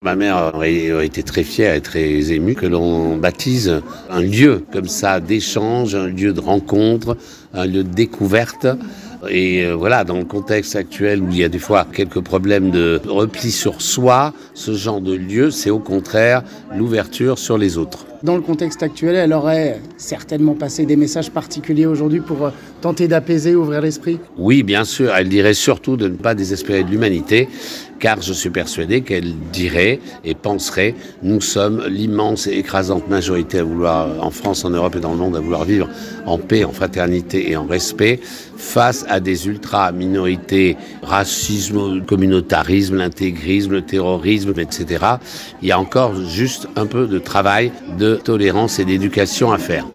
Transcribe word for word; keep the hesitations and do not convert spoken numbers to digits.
Ma mère aurait aurait été très fière et très émue que l'on baptise un lieu comme ça d'échange, un lieu de rencontre, un lieu de découverte. Et euh, voilà, dans le contexte actuel où il y a des fois quelques problèmes de repli sur soi, ce genre de lieu, c'est au contraire l'ouverture sur les autres. Dans le contexte actuel, elle aurait certainement passé des messages particuliers aujourd'hui pour euh, tenter d'apaiser, ouvrir l'esprit. Oui, bien sûr, elle dirait surtout de ne pas désespérer de l'humanité, car je suis persuadé qu'elle dirait et penserait « Nous sommes l'immense et écrasante majorité à vouloir, en France, en Europe et dans le monde, à vouloir vivre en paix, en fraternité et en respect, face à des ultra-minorités, racisme, communautarisme, l'intégrisme, le terrorisme, et cetera. Il y a encore juste un peu de travail de tolérance et d'éducation à faire.